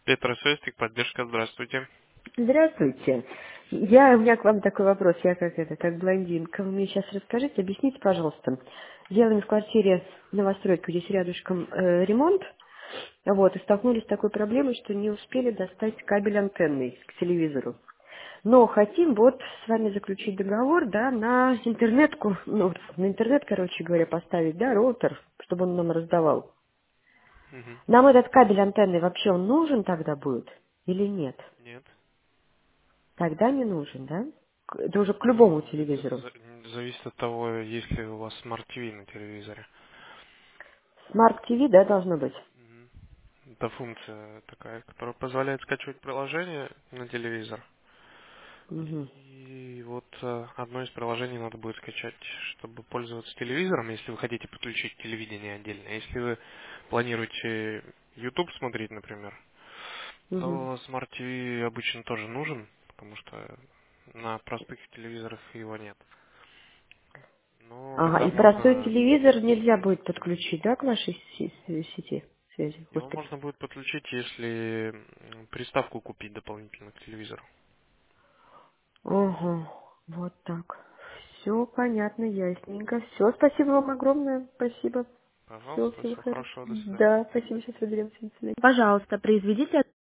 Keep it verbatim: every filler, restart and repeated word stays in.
Петросвестик, поддержка, здравствуйте. Здравствуйте. Я, у меня к вам такой вопрос. Я как это, как блондинка. Вы мне сейчас расскажите, объясните, пожалуйста. Делаем в квартире новостройку, здесь рядышком э, ремонт. Вот, и столкнулись с такой проблемой, что не успели достать кабель антенный к телевизору. Но хотим вот с вами заключить договор, да, на интернетку, ну, на интернет, короче говоря, поставить, да, роутер, чтобы он нам раздавал. Мгм. Нам этот кабель антенный вообще он нужен тогда будет или нет? Нет. Тогда не нужен, да? К- Это уже к любому Ну, это телевизору. за- зависит от того, есть ли у вас смарт-ТВ на телевизоре. Смарт Ти Ви, да, должно быть? Мгм. Это функция такая, которая позволяет скачивать приложение на телевизор. Мгм. И вот э, одно из приложений надо будет скачать, чтобы пользоваться телевизором, если вы хотите подключить телевидение отдельно. Если вы планируете YouTube смотреть, например, Мгм. то смарт ТВ обычно тоже нужен, потому что на простых телевизорах его нет. Ну, Ага, тогда и простой можно телевизор нельзя будет подключить, да, к вашей си- си- сети связи? его Господи. можно будет подключить, если м, приставку купить дополнительно к телевизору. Ага, вот так. Все понятно, ясненько. Все, спасибо вам огромное. Спасибо. Все, Пожалуйста, всего всего хорошего. хорошего, до свидания. Да, спасибо, сейчас разберемся. До свидания. Пожалуйста, произведите